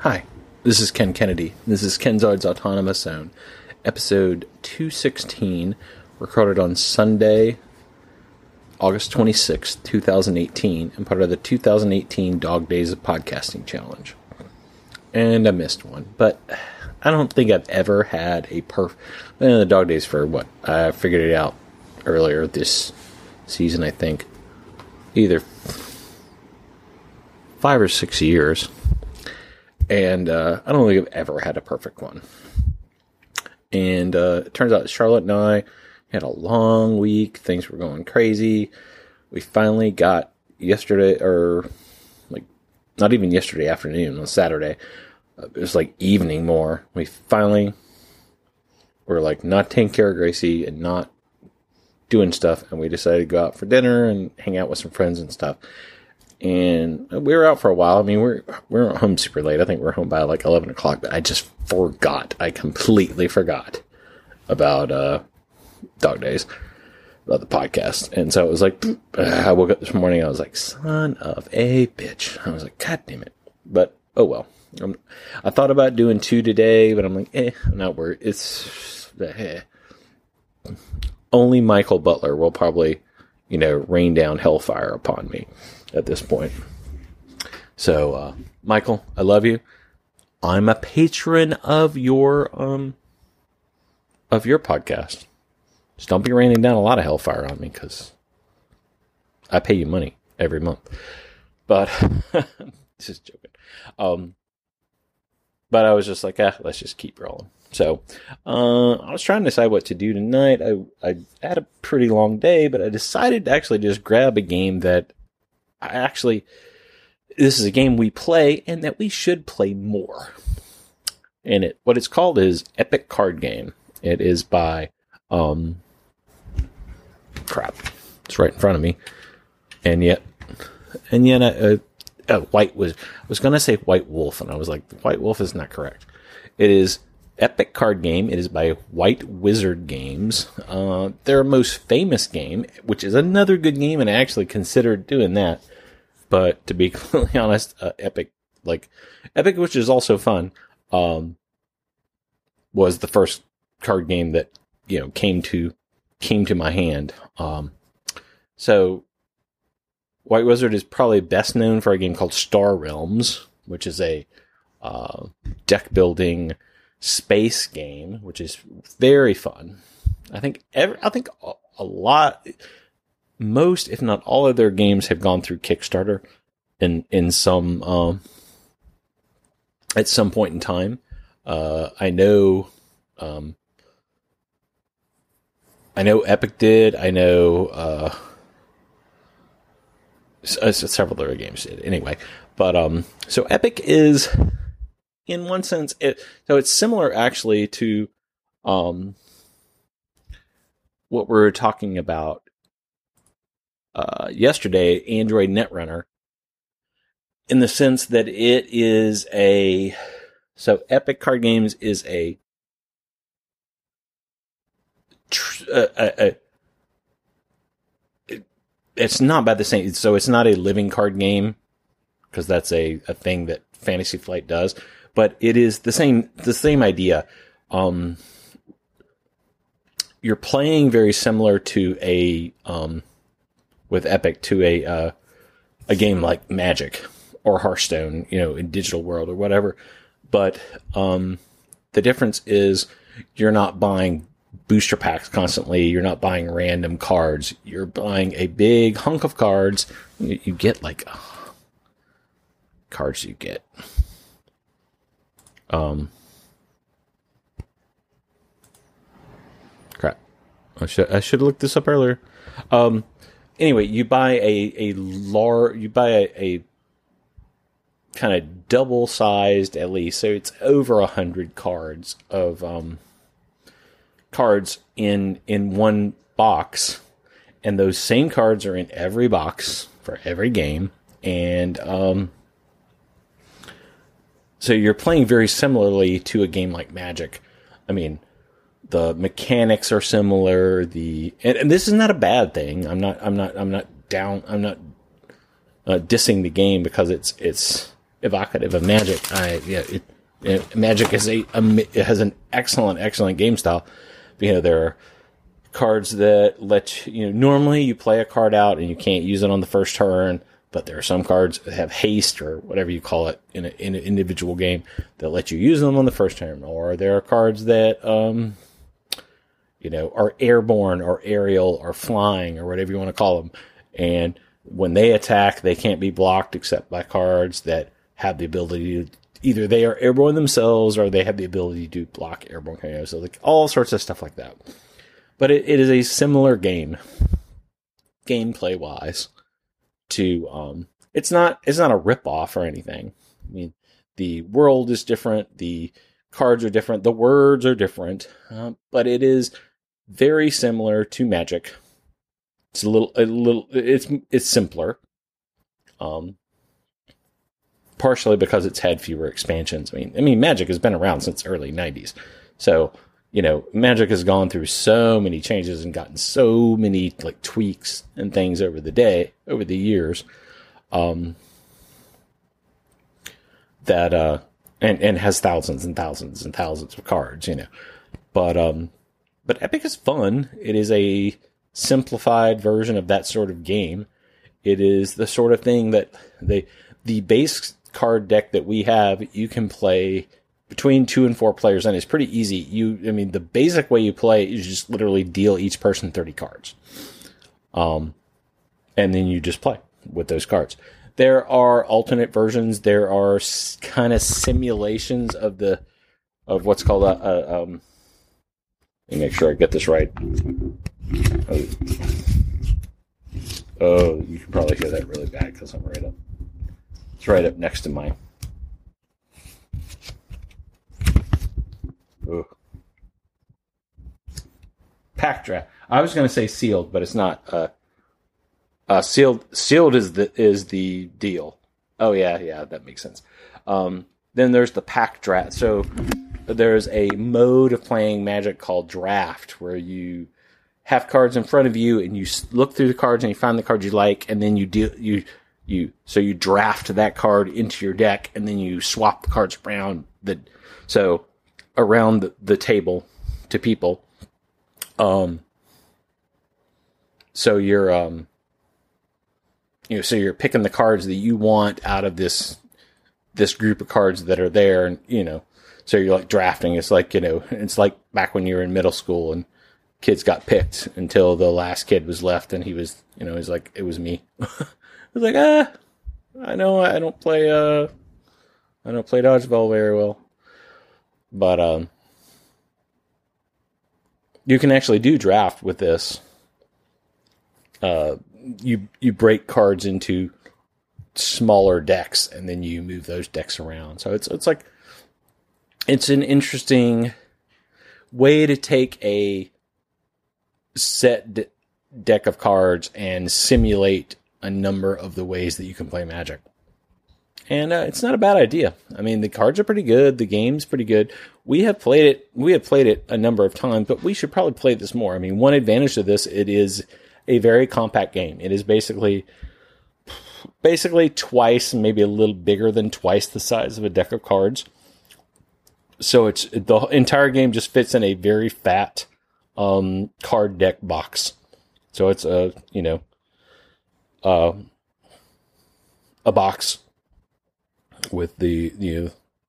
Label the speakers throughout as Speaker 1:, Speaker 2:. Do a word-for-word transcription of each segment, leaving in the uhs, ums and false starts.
Speaker 1: Hi, this is Ken Kennedy. This is Kenzard's Autonomous Zone, episode two sixteen, recorded on Sunday, August twenty-sixth, twenty eighteen, and part of the two thousand eighteen Dog Days of Podcasting Challenge. And I missed one, but I don't think I've ever had a perf... Eh, the Dog Days for what? I figured it out earlier this season, I think. Either five or six years. And uh, I don't think I've ever had a perfect one. And uh, it turns out Charlotte and I had a long week. Things were going crazy. We finally got yesterday, or like not even yesterday afternoon, on Saturday. Uh, it was like evening more. We finally were like not taking care of Gracie and not doing stuff. And we decided to go out for dinner and hang out with some friends and stuff. And we were out for a while. I mean, we're we we're home super late. I think we we're home by like eleven o'clock. But I just forgot. I completely forgot about uh, Dog Days, about the podcast. And so it was like, I woke up this morning. I was like, son of a bitch. I was like, God damn it. But, oh well. I'm, I thought about doing two today, but I'm like, eh, I'm not worried. It's, eh. Only Michael Butler will probably, you know, rain down hellfire upon me at this point. So, uh, Michael, I love you. I'm a patron of your, um, of your podcast. Just don't be raining down a lot of hellfire on me, because I pay you money every month. But, just joking. Um, but I was just like, ah, let's just keep rolling. So, uh, I was trying to decide what to do tonight. I, I had a pretty long day, but I decided to actually just grab a game that I actually, this is a game we play and that we should play more. And it, what it's called is Epic Card Game. It is by, um, crap, it's right in front of me. And yet, and yet, uh, uh, White was, I was going to say White Wolf, and I was like, White Wolf is not correct. It is Epic Card Game. It is by White Wizard Games. Uh, their most famous game, which is another good game, and I actually considered doing that. But to be completely honest, uh, Epic, like, Epic, which is also fun, um, was the first card game that, you know, came to, came to my hand. Um, so White Wizard is probably best known for a game called Star Realms, which is a, uh, deck building space game, which is very fun. I think every, I think a, a lot, most, if not all of their games have gone through Kickstarter in, in some, um, at some point in time. Uh, I know, um, I know Epic did. I know, uh, several other games did anyway, but, um, so Epic is, in one sense, it, so it's similar actually to, um, what we were talking about Uh, yesterday, Android Netrunner, in the sense that it is a, so Epic Card Games is a, a, a, a it, it's not by the same, so it's not a living card game, because that's a, a thing that Fantasy Flight does, but it is the same, the same idea. Um, you're playing very similar to a, um, with Epic to a uh, a game like Magic or Hearthstone, you know, in Digital World or whatever. But um, the difference is you're not buying booster packs constantly. You're not buying random cards. You're buying a big hunk of cards. You, you get like oh, cards you get. Um, crap. I should I should have looked this up earlier. Um. Anyway, you buy a, a large, you buy a, a kind of double sized, at least, so it's over a hundred cards of, um, cards in, in one box, and those same cards are in every box for every game, and, um, so you're playing very similarly to a game like Magic. I mean, the mechanics are similar. The and, and this is not a bad thing. I'm not. I'm not. I'm not down. I'm not uh, dissing the game because it's it's evocative of Magic. I yeah, it, it, Magic is a, a it has an excellent, excellent game style. You know, there are cards that let you, you know, normally you play a card out and you can't use it on the first turn, but there are some cards that have haste or whatever you call it in, a, in an individual game that let you use them on the first turn. Or there are cards that, um, you know, are airborne or aerial or flying or whatever you want to call them. And when they attack, they can't be blocked except by cards that have the ability to, either they are airborne themselves or they have the ability to block airborne. You know, so like all sorts of stuff like that. But it, it is a similar game, gameplay wise, to um. It's not it's not a ripoff or anything. I mean, the world is different, the cards are different, the words are different, uh, but it is very similar to Magic. It's a little a little it's it's simpler. Um. Partially because it's had fewer expansions. I mean, I mean, Magic has been around since early nineties. So, you know, Magic has gone through so many changes and gotten so many like tweaks and things over the day, over the years, um, that, uh, and, and has thousands and thousands and thousands of cards, you know, but, um, but Epic is fun. It is a simplified version of that sort of game. It is the sort of thing that they, the base card deck that we have, you can play between two and four players, and it's pretty easy. You, I mean, the basic way you play is just literally deal each person thirty cards. Um, and then you just play with those cards. There are alternate versions. There are s- kind of simulations of the, of what's called a, a um, let me make sure I get this right. Oh, oh you can probably hear that really bad because I'm right up. It's right up next to mine. Ooh. Pack draft. I was going to say sealed, but it's not. Uh, uh, sealed. Sealed is the is the deal. Oh yeah, yeah, that makes sense. Um, then there's the pack draft. So there's a mode of playing Magic called draft, where you have cards in front of you and you look through the cards and you find the card you like, and then you deal you. You so you draft that card into your deck, and then you swap the cards around the so around the, the table to people. Um. So you're um. You know, so you're picking the cards that you want out of this this group of cards that are there, and you know, so you're like drafting. It's like you know, it's like back when you were in middle school and kids got picked until the last kid was left, and he was you know, he's like it was me. I was like, ah, I know I don't play, uh, I don't play dodgeball very well, but um, you can actually do draft with this. Uh, you you break cards into smaller decks, and then you move those decks around. So it's it's like it's an interesting way to take a set d- deck of cards and simulate a number of the ways that you can play Magic. And uh, it's not a bad idea. I mean, the cards are pretty good. The game's pretty good. We have played it. We have played it a number of times, but we should probably play this more. I mean, one advantage of this, it is a very compact game. It is basically, basically twice, maybe a little bigger than twice the size of a deck of cards. So it's the entire game just fits in a very fat um, card deck box. So it's a, you know, Uh, a box with the, you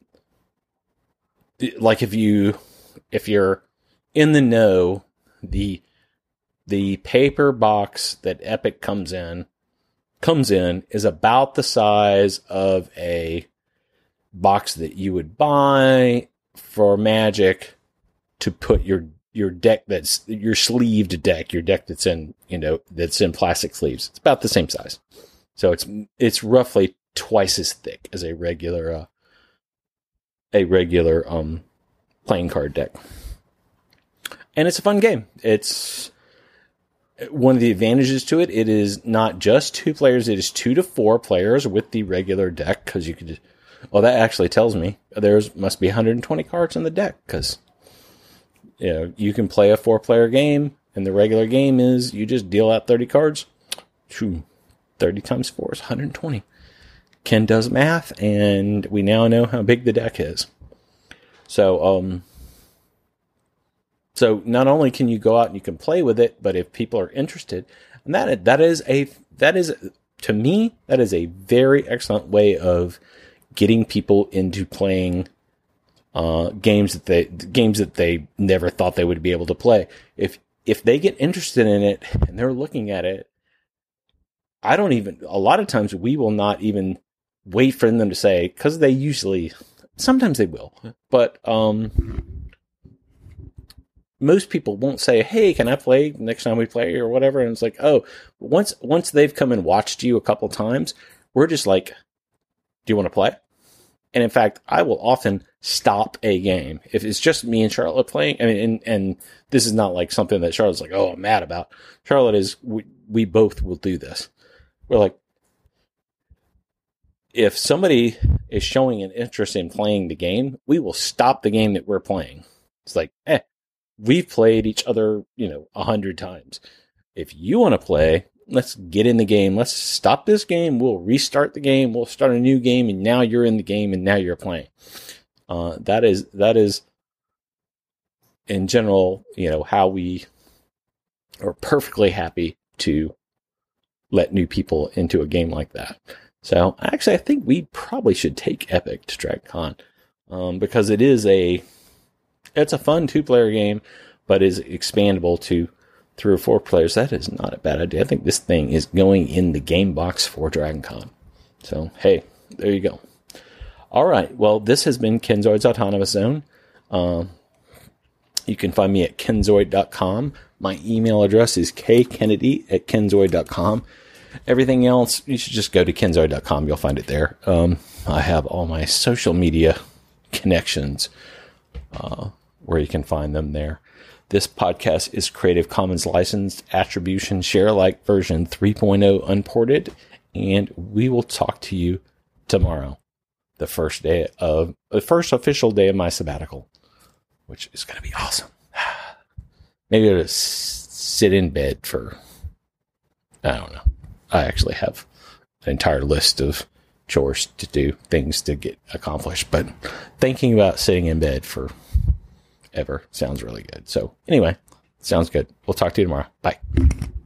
Speaker 1: know, like if you, if you're in the know, the, the paper box that Epic comes in, comes in is about the size of a box that you would buy for Magic to put your, your deck that's your sleeved deck, your deck that's in, you know, that's in plastic sleeves. It's about the same size. So it's, it's roughly twice as thick as a regular, uh, a regular, um, playing card deck. And it's a fun game. It's one of the advantages to it. It is not just two players. It is two to four players with the regular deck. Cause you could, well, that actually tells me there's must be one hundred twenty cards in the deck. Cause you know, you can play a four-player game, and the regular game is you just deal out thirty cards. Shoo, thirty times four is one hundred twenty. Ken does math, and we now know how big the deck is. So, um, so not only can you go out and you can play with it, but if people are interested, and that that is a that is to me that is a very excellent way of getting people into playing uh, games that they games that they never thought they would be able to play. If if they get interested in it and they're looking at it, I don't even. A lot of times we will not even wait for them to say, because they usually, sometimes they will, but um, most people won't say, "Hey, can I play next time we play?" or whatever. And it's like, oh, once once they've come and watched you a couple times, we're just like, "Do you want to play?" And in fact, I will often stop a game if it's just me and Charlotte playing. I mean, and and this is not like something that Charlotte's like, "Oh, I'm mad about." Charlotte is. We, we both will do this. We're like, if somebody is showing an interest in playing the game, we will stop the game that we're playing. It's like, eh, we've played each other, you know, a hundred times. If you want to play, let's get in the game. Let's stop this game. We'll restart the game. We'll start a new game, and now you're in the game, and now you're playing. Uh, that is that is, in general, you know, how we are perfectly happy to let new people into a game like that. So actually, I think we probably should take Epic to DragonCon, um, because it is a, it's a fun two-player game, but is expandable to three or four players. That is not a bad idea. I think this thing is going in the game box for DragonCon. So, hey, there you go. All right. Well, this has been Kenzoid's Autonomous Zone. Um, you can find me at kenzoid dot com. My email address is kkennedy at kenzoid dot com. Everything else, you should just go to kenzoid dot com. You'll find it there. Um, I have all my social media connections uh, where you can find them there. This podcast is Creative Commons licensed attribution share alike version three point oh unported, and we will talk to you tomorrow, the first day of the first official day of my sabbatical, which is going to be awesome. Maybe I'll just sit in bed for, I don't know. I actually have an entire list of chores to do, things to get accomplished, but thinking about sitting in bed for ever sounds really good. So anyway, sounds good. We'll talk to you tomorrow. Bye.